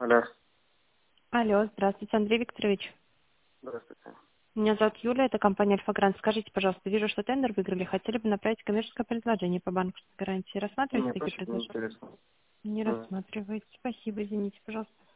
Алло, Алло, здравствуйте, Андрей Викторович. здравствуйте. Меня зовут Юля, это компания Альфа-Грант. Скажите, пожалуйста, вижу, что тендер выиграли. Хотели бы направить коммерческое предложение по банковской гарантии. Рассматриваете Нет, такие вообще не предложения? интересно. Не М. рассматриваете. Спасибо, извините, пожалуйста.